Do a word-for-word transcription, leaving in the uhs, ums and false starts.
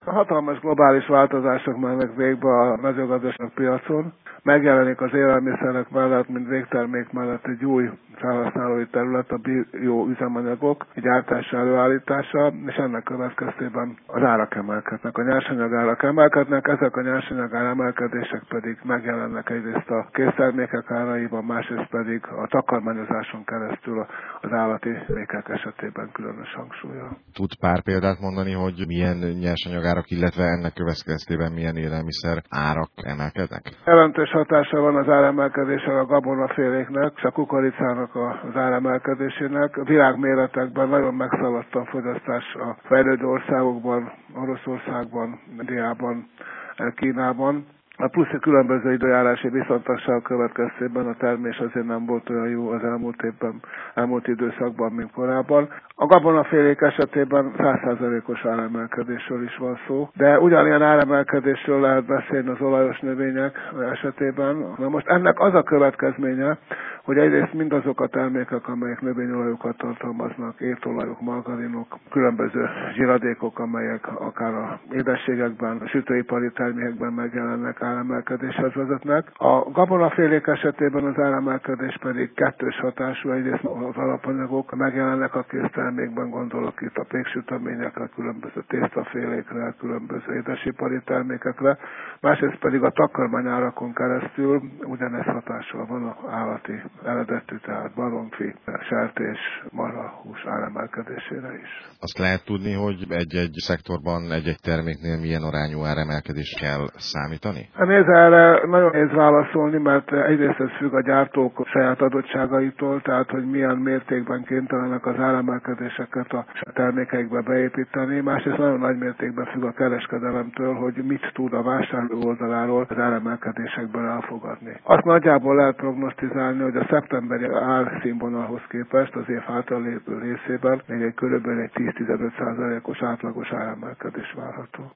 A hatalmas globális változások mennek végbe a mezőgazdaság piacon. Megjelenik az élelmiszerek mellett, mint végtermék mellett egy új felhasználói terület, a bioüzemanyagok gyártása, előállítása, és ennek következtében az árak emelkednek, a nyersanyag árak emelkednek, ezek a nyersanyag ár emelkedések pedig megjelennek egyrészt a késztermékek áraiban, másrészt pedig a takarmányozáson keresztül az állati méhek esetében különös hangsúllyal. Tud pár példát mondani, hogy milyen nyersanyagárak, illetve ennek következtében milyen élelmiszer árak emelkednek? Jelentős hatása van az áremelkedésre a gabonaféléknek és a kukoricának az áremelkedésének. A világméretekben nagyon megszaladt a fogyasztás a fejlődő országokban, Oroszországban, Indiában, Kínában. A plusz a különböző időjárási viszontagság következtében a termés azért nem volt olyan jó az elmúlt évben, elmúlt időszakban, mint korábban. A gabonafélék esetében száz százalékos áremelkedésről is van szó, de ugyanilyen áremelkedésről lehet beszélni az olajos növények esetében. Na most ennek az a következménye, hogy egyrészt mindazok a termékek, amelyek növényolajokat tartalmaznak, étolajok, margarinok, különböző zsiradékok, amelyek akár a édességekben, a sütőipari termékekben megjelennek, áremelkedéshez vezetnek. A gabonafélék esetében az áremelkedés pedig kettős hatású, egyrészt az alapanyagok megjelennek a késztermékben, gondolok itt a péksüteményekre, különböző tésztafélékre, különböző édesipari termékekre, másrészt pedig a takarmányárakon keresztül ugyanez hatással van az állati eredetű, tehát baromfi, sertés, marhahús áremelkedésére is. Azt lehet tudni, hogy egy-egy szektorban, egy-egy terméknél milyen arányú áremelkedést kell számítani? Nézd, erre nagyon nehéz válaszolni, mert egyrészt ez függ a gyártók saját adottságaitól, tehát hogy milyen mértékben kénytelenek az áremelkedéseket a termékeikbe beépíteni, másrészt nagyon nagy mértékben függ a kereskedelemtől, hogy mit tud a vásárló oldaláról az áremelkedésekből elfogadni. Azt nagyjából lehet prognosztizálni, hogy a szeptemberi árszínvonalhoz képest az év hátralévő részében még egy körülbelül egy tíz-tizenöt százalékos átlagos áremelkedés várható.